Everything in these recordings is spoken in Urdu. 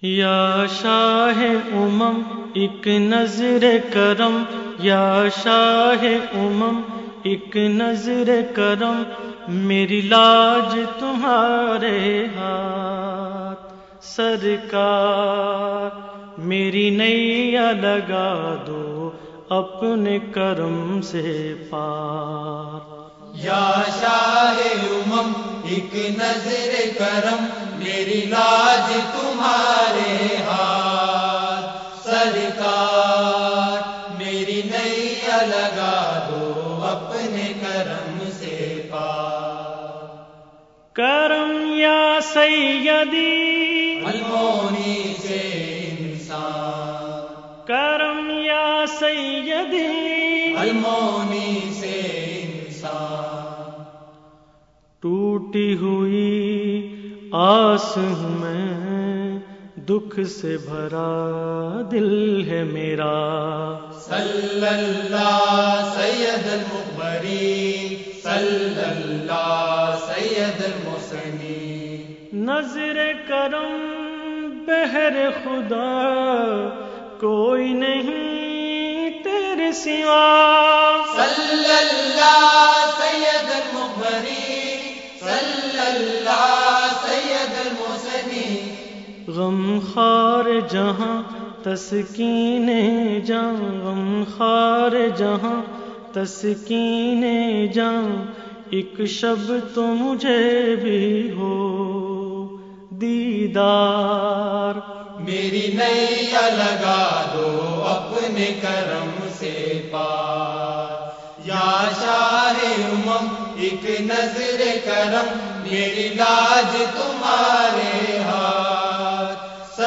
یا شاہ امم ایک نظر کرم، یا شاہ امم ایک نظر کرم، میری لاج تمہارے ہاتھ سرکار، میری نیا لگا دو اپنے کرم سے پار۔ یا شاہ امم ایک نظر کرم، میری لاج تمہارے ہاتھ سرکار، میری نیا لگا دو اپنے کرم سے پار۔ کرم یا سیدی المونی سے انسان، کرم یا سیدی المونی سے انسان، ٹوٹی ہوئی آس ہوں میں، دکھ سے بھرا دل ہے میرا، صلی اللہ سید المخبرین، صلی اللہ سید المحسنین۔ نظر کرم بہر خدا کوئی نہیں تیرے سوا، صلی اللہ سید المخبرین، صلی اللہ سید المحسنین۔ غم خوار جہاں تسکین جاں، غم خوار جہاں تسکین جاں، ایک شب تو مجھے بھی ہو دیدار، میری نیا لگا دو اپنے کرم سے پار۔ یا شاہ امم ایک نظر کرم، میری لاج تمہارے ہاتھ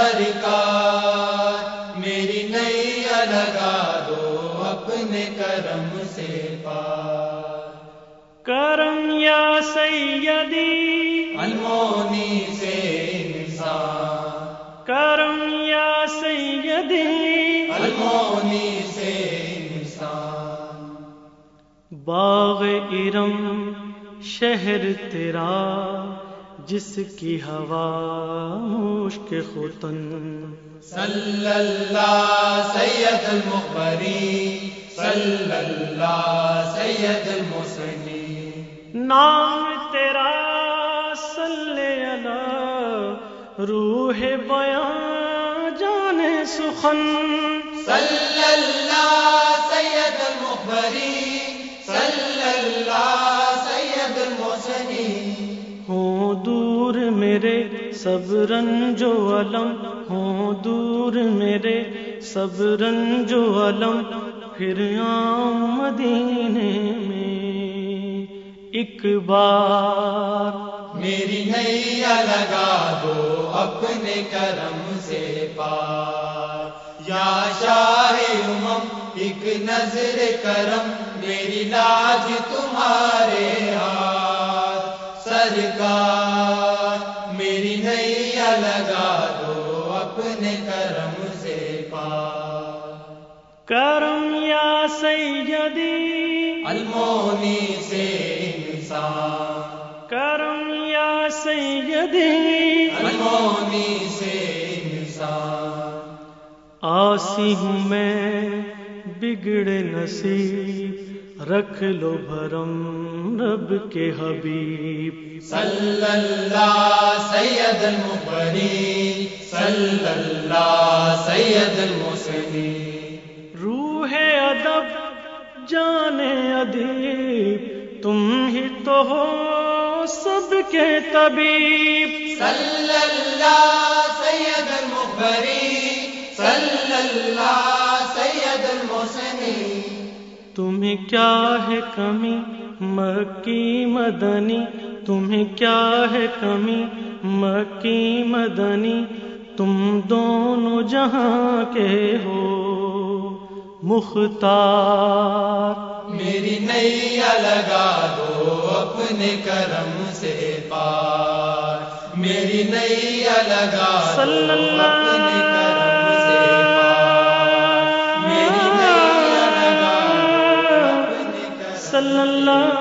سرکار، میری نیا لگا دو اپنے کرم سے پار۔ کرم یا سیدی المونی سے انسان، کرم یا سیدی المونی سے انسان، باغ ارم شہر تیرا جس کی ہوا مشک ختن، صلی اللہ سید المخبرین، صلی اللہ سید المحسنین۔ نام تیرا صلی علی روح بیاں جان سخن، صلی اللہ سید المخبرین، صلی اللہ سید المحسنین۔ ہوں دور میرے سب رنج و علم، ہوں دور میرے سب رنج و علم، پھر آؤں مدینے میں ایک بار، میری نیا لگا دو اپنے کرم سے پار۔ یا شاہ امم ایک نظر کرم، میری لاج تمہارے ہاتھ سرکار، میری نیا لگا دو اپنے کرم سے پار۔ کرم یا سیدی المونی سے انسان، کرم یا سیدی المونی سے انسان، آسی ہوں میں بگڑے نصیب، رکھ لو بھرم رب کے حبیب، صلی اللہ سید المخبرین، صلی اللہ سید المحسنین۔ روح ادب جان ادیب، تم ہی تو ہو سب کے طبیب، صلی اللہ سید المخبرین، صلی اللہ سید المحسنین۔ تمہیں کیا ہے کمی مکی مدنی، تمہیں کیا ہے کمی مکی مدنی، تم دونوں جہاں کے ہو مختار، میری نیا لگا دو اپنے کرم سے پار، میری نیا لگا دو صلی اللہ اپنے کرم سے پار، میری نیا لگا دو اپنے کرم سے پار۔ صلی اللہ